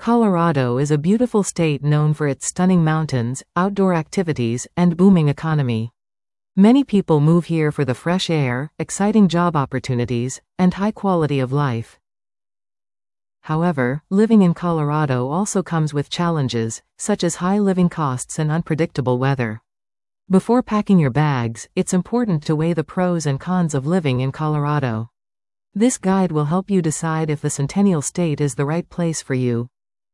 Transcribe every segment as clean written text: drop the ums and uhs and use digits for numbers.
Colorado is a beautiful state known for its stunning mountains, outdoor activities, and booming economy. Many people move here for the fresh air, exciting job opportunities, and high quality of life. However, living in Colorado also comes with challenges, such as high living costs and unpredictable weather. Before packing your bags, it's important to weigh the pros and cons of living in Colorado. This guide will help you decide if the Centennial State is the right place for you.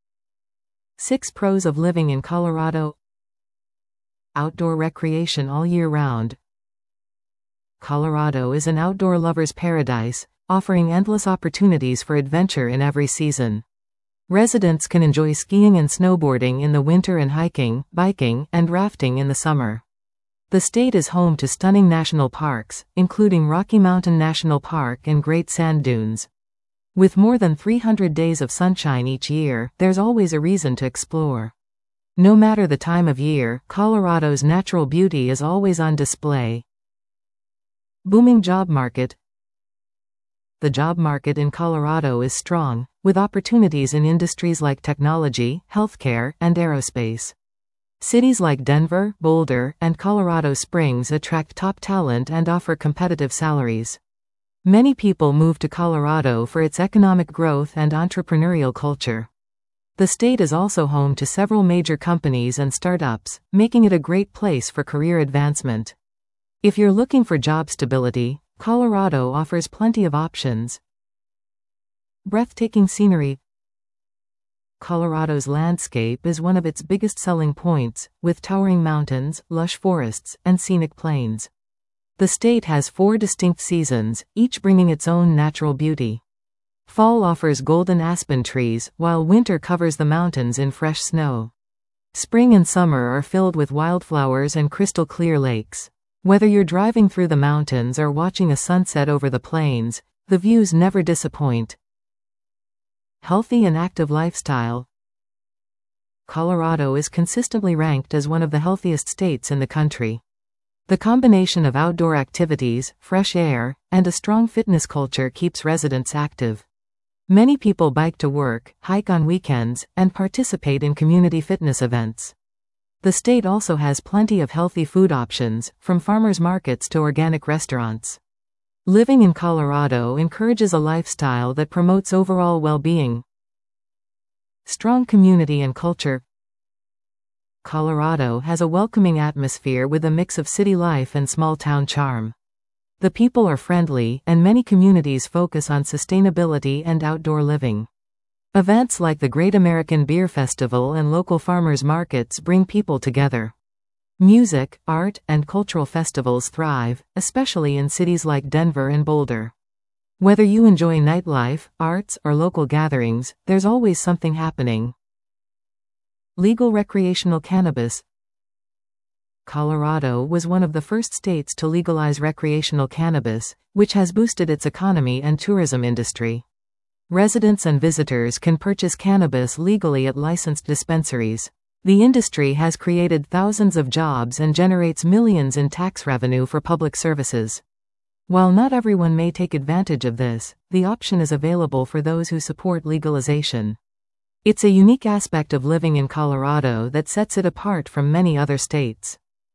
6 pros of living in Colorado. Outdoor recreation all year round. Colorado is an outdoor lover's paradise, offering endless opportunities for adventure in every season. Residents can enjoy skiing and snowboarding in the winter and hiking, biking, and rafting in the summer. The state is home to stunning national parks, including Rocky Mountain National Park and Great Sand Dunes. With more than 300 days of sunshine each year, there's always a reason to explore. No matter the time of year, Colorado's natural beauty is always on display. Booming job market. The job market in Colorado is strong, with opportunities in industries like technology, healthcare, and aerospace. Cities like Denver, Boulder, and Colorado Springs attract top talent and offer competitive salaries. Many people move to Colorado for its economic growth and entrepreneurial culture. The state is also home to several major companies and startups, making it a great place for career advancement. If you're looking for job stability, Colorado offers plenty of options. Breathtaking scenery. Colorado's landscape is one of its biggest selling points, with towering mountains, lush forests, and scenic plains. The state has 4 distinct seasons, each bringing its own natural beauty. Fall offers golden aspen trees, while winter covers the mountains in fresh snow. Spring and summer are filled with wildflowers and crystal-clear lakes. Whether you're driving through the mountains or watching a sunset over the plains, the views never disappoint. Healthy and active lifestyle. Colorado is consistently ranked as one of the healthiest states in the country. The combination of outdoor activities, fresh air, and a strong fitness culture keeps residents active. Many people bike to work, hike on weekends, and participate in community fitness events. The state also has plenty of healthy food options, from farmers markets to organic restaurants. Living in Colorado encourages a lifestyle that promotes overall well-being. Strong community and culture. Colorado has a welcoming atmosphere with a mix of city life and small-town charm. The people are friendly, and many communities focus on sustainability and outdoor living. Events like the Great American Beer Festival and local farmers markets bring people together. Music, art, and cultural festivals thrive, especially in cities like Denver and Boulder. Whether you enjoy nightlife, arts, or local gatherings, there's always something happening. Legal recreational cannabis. Colorado was one of the first states to legalize recreational cannabis, which has boosted its economy and tourism industry. Residents and visitors can purchase cannabis legally at licensed dispensaries. The industry has created thousands of jobs and generates millions in tax revenue for public services. While not everyone may take advantage of this, the option is available for those who support legalization. It's a unique aspect of living in Colorado that sets it apart from many other states.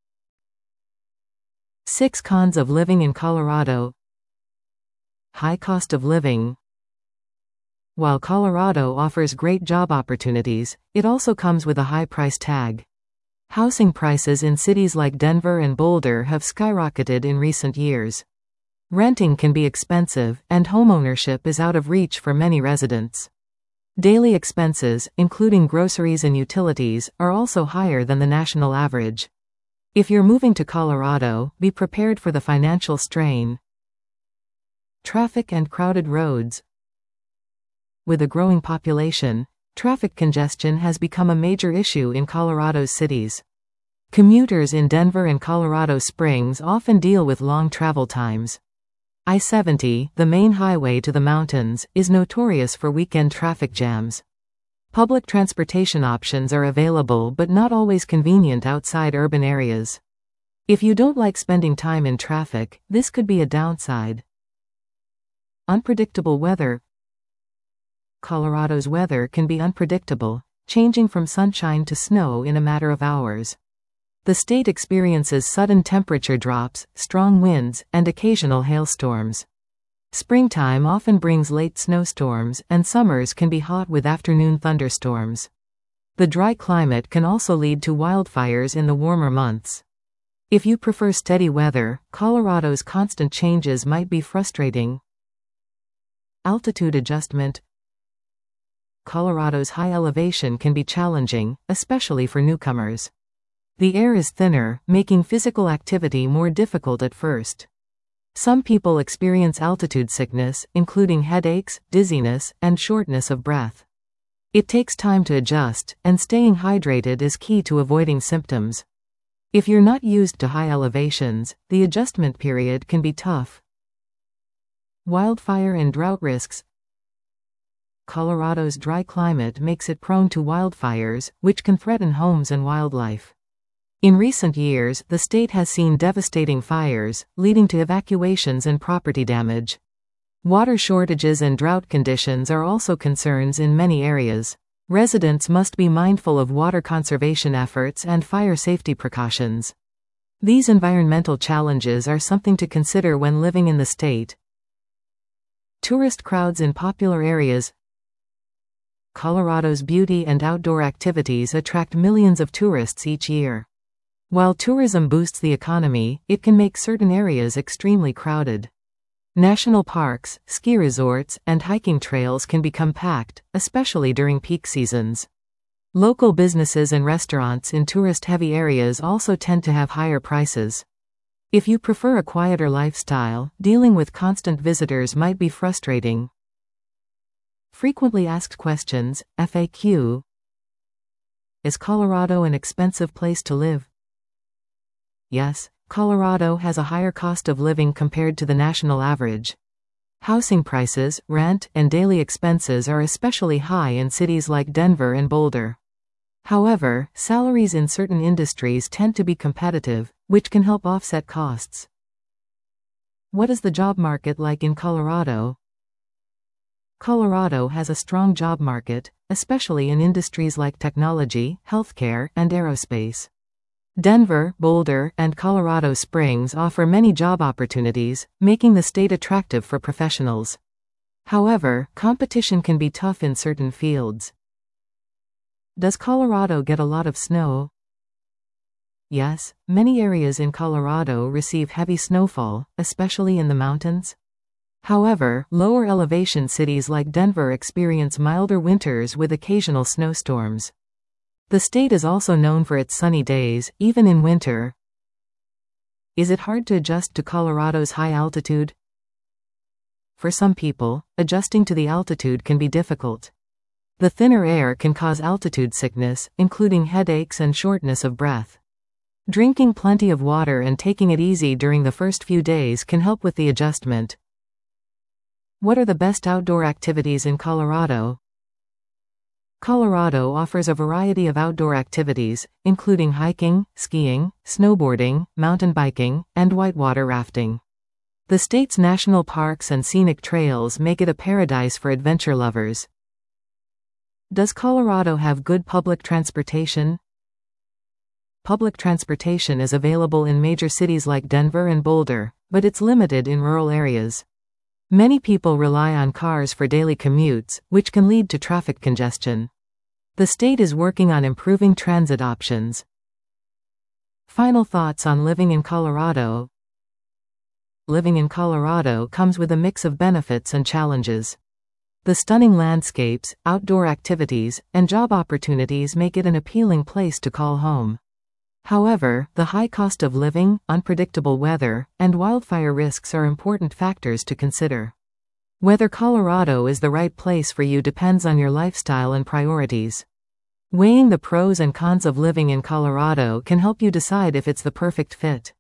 6 cons of living in Colorado. High cost of living. While Colorado offers great job opportunities, it also comes with a high price tag. Housing prices in cities like Denver and Boulder have skyrocketed in recent years. Renting can be expensive, and homeownership is out of reach for many residents. Daily expenses, including groceries and utilities, are also higher than the national average. If you're moving to Colorado, be prepared for the financial strain. Traffic and crowded roads. With a growing population, traffic congestion has become a major issue in Colorado's cities. Commuters in Denver and Colorado Springs often deal with long travel times. I-70, the main highway to the mountains, is notorious for weekend traffic jams. Public transportation options are available but not always convenient outside urban areas. If you don't like spending time in traffic, this could be a downside. Unpredictable weather. Colorado's weather can be unpredictable, changing from sunshine to snow in a matter of hours. The state experiences sudden temperature drops, strong winds, and occasional hailstorms. Springtime often brings late snowstorms, and summers can be hot with afternoon thunderstorms. The dry climate can also lead to wildfires in the warmer months. If you prefer steady weather, Colorado's constant changes might be frustrating. Altitude adjustment. Colorado's high elevation can be challenging, especially for newcomers. The air is thinner, making physical activity more difficult at first. Some people experience altitude sickness, including headaches, dizziness, and shortness of breath. It takes time to adjust, and staying hydrated is key to avoiding symptoms. If you're not used to high elevations, the adjustment period can be tough. Wildfire and drought risks. Colorado's dry climate makes it prone to wildfires, which can threaten homes and wildlife. In recent years, the state has seen devastating fires, leading to evacuations and property damage. Water shortages and drought conditions are also concerns in many areas. Residents must be mindful of water conservation efforts and fire safety precautions. These environmental challenges are something to consider when living in the state. Tourist crowds in popular areas. Colorado's beauty and outdoor activities attract millions of tourists each year. While tourism boosts the economy, it can make certain areas extremely crowded. National parks, ski resorts, and hiking trails can become packed, especially during peak seasons. Local businesses and restaurants in tourist-heavy areas also tend to have higher prices. If you prefer a quieter lifestyle, dealing with constant visitors might be frustrating. Frequently asked questions, FAQ. Is Colorado an expensive place to live? Yes, Colorado has a higher cost of living compared to the national average. Housing prices, rent, and daily expenses are especially high in cities like Denver and Boulder. However, salaries in certain industries tend to be competitive, which can help offset costs. What is the job market like in Colorado? Colorado has a strong job market, especially in industries like technology, healthcare, and aerospace. Denver, Boulder, and Colorado Springs offer many job opportunities, making the state attractive for professionals. However, competition can be tough in certain fields. Does Colorado get a lot of snow? Yes, many areas in Colorado receive heavy snowfall, especially in the mountains. However, lower elevation cities like Denver experience milder winters with occasional snowstorms. The state is also known for its sunny days, even in winter. Is it hard to adjust to Colorado's high altitude? For some people, adjusting to the altitude can be difficult. The thinner air can cause altitude sickness, including headaches and shortness of breath. Drinking plenty of water and taking it easy during the first few days can help with the adjustment. What are the best outdoor activities in Colorado? Colorado offers a variety of outdoor activities, including hiking, skiing, snowboarding, mountain biking, and whitewater rafting. The state's national parks and scenic trails make it a paradise for adventure lovers. Does Colorado have good public transportation? Public transportation is available in major cities like Denver and Boulder, but it's limited in rural areas. Many people rely on cars for daily commutes, which can lead to traffic congestion. The state is working on improving transit options. Final thoughts on living in Colorado. Living in Colorado comes with a mix of benefits and challenges. The stunning landscapes, outdoor activities, and job opportunities make it an appealing place to call home. However, the high cost of living, unpredictable weather, and wildfire risks are important factors to consider. Whether Colorado is the right place for you depends on your lifestyle and priorities. Weighing the pros and cons of living in Colorado can help you decide if it's the perfect fit.